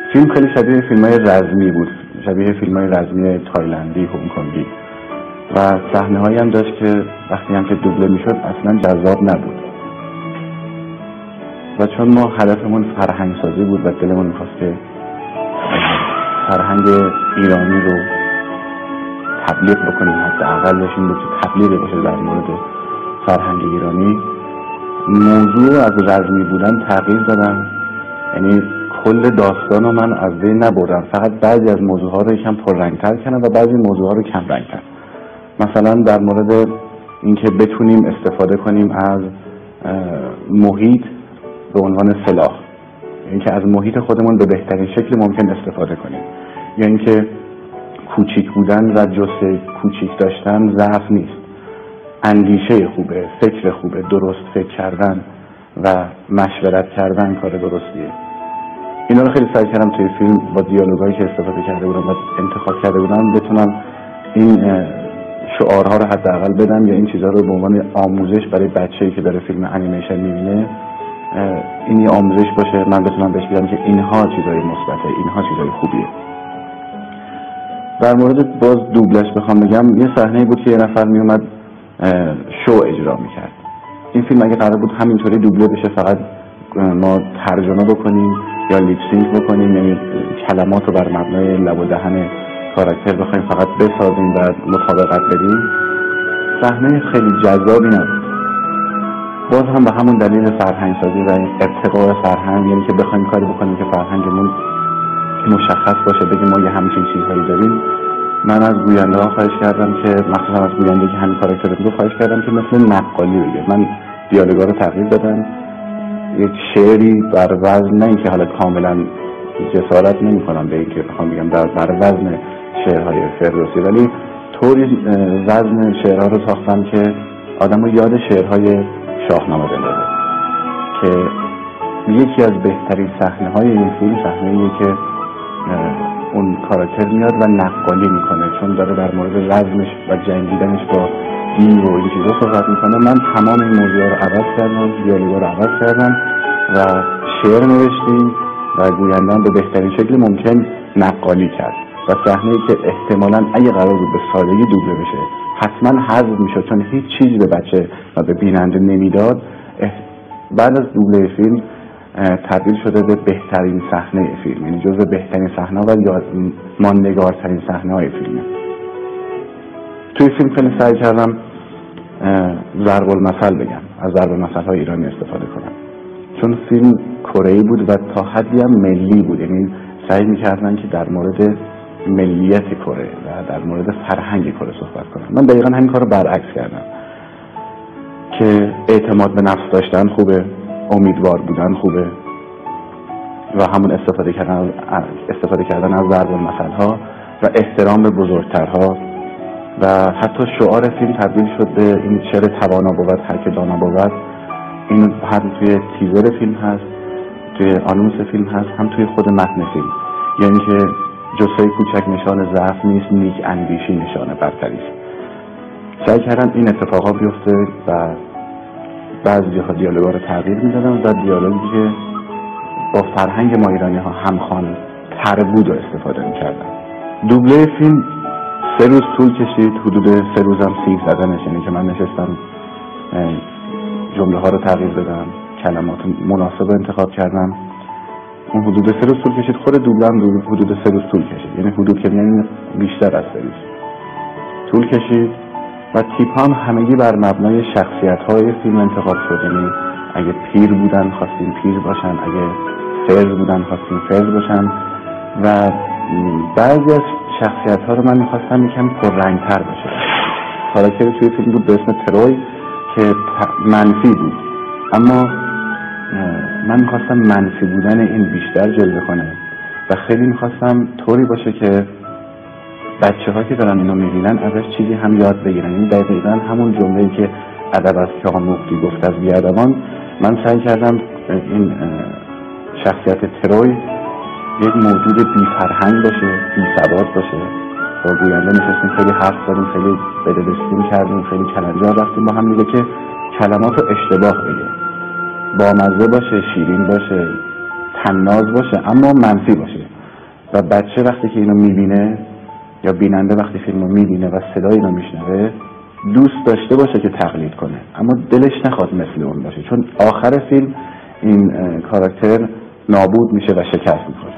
فیلم خیلی شبیه فیلم‌های رزمی بود، شبیه فیلم‌های رزمی تایلندی، هنگ‌کنگی و صحنه‌هایی هم داشت که وقتی هم که دوبله میشد اصلا جذاب نبود. و چون ما هدفمون فرهنگ سازی بود و دلمون می‌خواست که فرهنگ ایرانی رو تبلیغ بکنیم، حداقل باشیم که تبلیغی باشه در مورد فرهنگ ایرانی، موضوع از رزمی بودن تغییر دادم. یعنی کل داستان رو من از بین نبردم، فقط بعضی از موضوعها رو یکم پررنگ‌تر کردم و بعضی موضوعها رو کم رنگ‌تر. مثلا در مورد اینکه بتونیم استفاده کنیم از محیط به عنوان سلاح، اینکه از محیط خودمون به بهترین شکل ممکن استفاده کنیم، یا اینکه کوچیک بودن و جسه کوچیک داشتن ضعف نیست، اندیشه خوبه، فکر خوبه، درست فکر کردن و مشورت کردن کار درستیه. اینا رو خیلی سعی کردم توی فیلم با دیالوگایی که استفاده کرده بودم و انتخاب کرده بودم بتونم این شعارها رو حداقل بدم، یا این چیزها رو به عنوان آموزش برای بچه‌ای که داره فیلم انیمیشن می‌بینه این یه آموزش باشه، من بتونم بهش بگم که اینها چیزای مثبته، اینها چیزای خوبیه. در مورد باز دوبلش بخوام بگم، یه صحنه‌ای بود که یه نفر میومد شو اجرا میکرد. این فیلم اگه قرار بود همینطوری دوبله بشه، فقط ما ترجمه بکنیم یا لیپ سینک بکنیم، یعنی کلمات رو بر مبنای لب و دهن کاراکتر بخوایم فقط بسازیم و مطابقت بدیم، صحنه خیلی جذابی نبود. باز هم به همون دلیل فرهنگ سازی و ارتقاء فرهنگ، یعنی که بخوایم کاری بکنیم که فرهنگمون مشخص باشه، بگیم ما یه همچین چیزهایی داریم. من از گوینده ها خواهش کردم که مخصوصا از گوینده که همین کاراکتر بود خواهش کردم که مثل نقالی بگه. من دیالوگا رو تغییر دادم، یک شعری بر وزن، نه اینکه حالا کاملا جسارت نمی کنم به اینکه بخوام بگم بر وزن شعرهای فردوسی، ولی طوری وزن شعرها رو ساختم که آدم رو یاد شعرهای شاهنامه بندازه. که یکی از بهترین صحنه های این فیلم صحنه‌ایه که اون کاراکتر میاد و نقالی میکنه، چون داره در مورد رزمش و جنگیدنش با دیو و این چیزا صحبت میکنه. من تمام این موضوع رو عوض کردم، دیالوگا رو عوض کردم و شعر نوشتیم و گوینده‌ام به بهترین شکل ممکن نقالی کرد و صحنه‌ای که احتمالاً اگه قرار بود به سادگی دوبله بشه حتما حذف میشد، چون هیچ چیزی به بچه و به بیننده نمیداد، بعد از دوبله فیلم تبدیل شده به بهترین صحنه فیلم، یعنی جزو بهترین صحنه و ماندگارترین صحنه های فیلم. توی فیلم خیلی سعی کردم ضرب المثل بگم، از ضرب المثل های ایرانی استفاده کنم، چون فیلم کره‌ای بود و تا حدی هم ملی بود، یعنی سعی میکردن که در مورد ملیت کره و در مورد فرهنگ کره صحبت کنم. من دقیقا همین کار رو برعکس کردم که اعتماد به نفس داشتن خوبه، امیدوار بودن خوبه و همون استفاده کردن از ضرب المثل ها و احترام به بزرگترها. و حتی شعار فیلم تبدیل شد به این شعر توانا بود هر که دانا بود. این هم توی تیزر فیلم هست، توی آنونس فیلم هست، هم توی خود متن فیلم. یعنی که جسه کوچک نشان ضعف نیست، نیک اندیشی نشانه برتری است. سعی کردم این اتفاقا بیفته و بعضی جاها دیالوگا رو تغییر میدادم و دیالوگی که با فرهنگ ما ایرانی ها همخوان تر بود و استفاده میکردم. دوبله فیلم 3 روز طول کشید، حدود 3 روزم سیخ زدنش، یعنی که من نشستم جمله ها رو تغییر دادم، کلمات مناسب انتخاب کردم. اون حدود 3 روز طول کشید. خود دوبله هم حدود 3 روز طول کشید، یعنی حدود که یعنی بیشتر از 3 روز طول کشید. و تیپ هم همگی بر مبنای شخصیت های فیلم انتخاب شد، یعنی اگه پیر بودن خواستیم پیر باشن، اگه فرز بودن خواستیم فرز باشن. و بعضی از شخصیت ها رو من میخواستم یکم پررنگ‌تر باشه. کاراکتری توی فیلم بود به اسم تروی که منفی بود، اما من میخواستم منفی بودن این بیشتر جلوه کنه و خیلی میخواستم طوری باشه که بچه ها که دارن اینو میبینن ازش چیزی هم یاد بگیرن. یعنی دقیقاً همون جمله‌ای که ادب است که آموختی گفت از بیادبان، من سعی کردم این شخصیت تروی یک موجود بی فرهنگ باشه، بی سواد باشه. با گوینده نشستیم خیلی حرف زدیم، خیلی بدبستیم کردیم، خیلی کلنجار رفتیم با هم دیگه که کلمات رو اشتباه بگه، بامزه باشه، شیرین باشه، طناز باشه، اما منفی باشه. و بچه وقتی که اینو میبینه یا بیننده وقتی فیلمو میبینه و صدای اینو میشنوه دوست داشته باشه که تقلید کنه، اما دلش نخواد مثل اون باشه، چون آخر فیلم این کاراکتر نابود میشه و شکست میخوره.